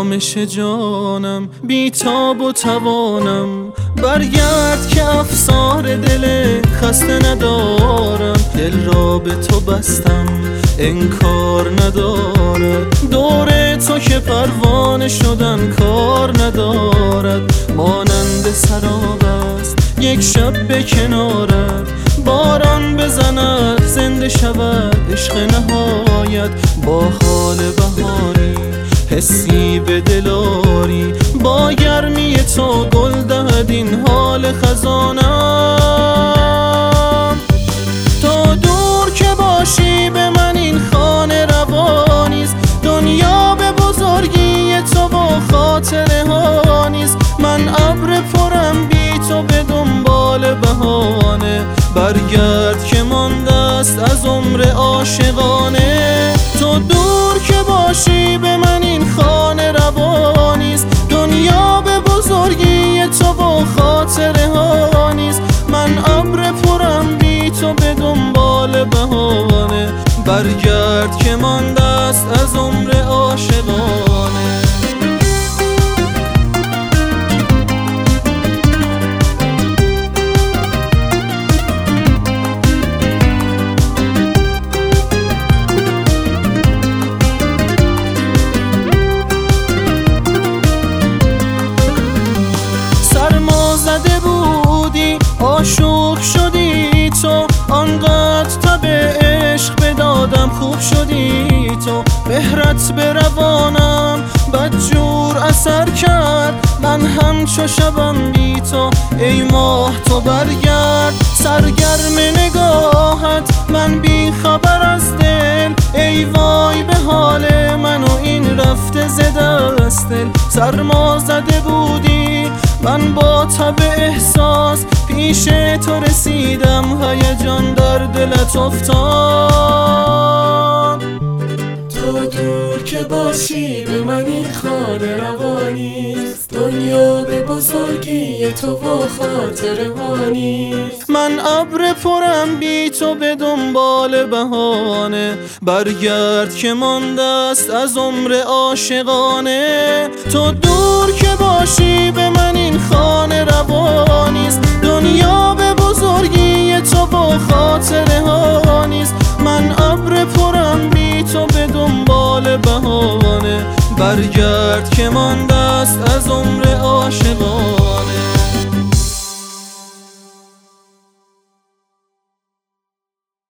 آرامش جانم، بی تاب و توانم. برگرد که افسار دل خسته ندارم، دل را به تو بستم انکار ندارد. دور تو که پروانه شدن کار ندارد، مانند سراب است یک شب به کنارت. باران بزند زنده شود عشق نهایت، با حال بهاری حسی به دلاری. با گرمی تو گل دهد این حال خزانم. تا دور که باشی به من این خانه روانیست، دنیا به بزرگی تو و خاطره ها نیست. من ابر پرم بی تو به دنبال بهانه، برگرد که مانده است از عمر عاشقانه. تو دور که باشی به من این خانه روانیست، دنیا به بزرگی تو و خاطره ها نیست. من ابر پرم بی تو به دنبال بهانه، برگرد که مانده است از عمر عاشقانه. عاشق شدی تو، آنقدر تب عشق بدادم، خوب شدی تو. مهرت به روانم بدجور اثر کرد، من همچو شبم بی تو. ای ماه تو برگرد سرگرم نگاهت، من بی خبر از دل. ای وای به حال من و این رفته ز دست دل. سرما زده بودی من با تب احساس، پیش تو رسیدم هیجان در دلت افتاد. تو دور که باشی به من این خانه روانیست، دنیا به بزرگی تو و خاطره ها نیست. من ابر پرم بی تو به دنبال بهانه، برگرد که مانده است از عمر عاشقانه. تو دور که باشی به من این خانه روانیست، دنیا به بزرگی تو و خاطره ها نیست. من ابر پرم بی تو به دنبال بهانه، برگرد که مانده است از عمر عاشقانه.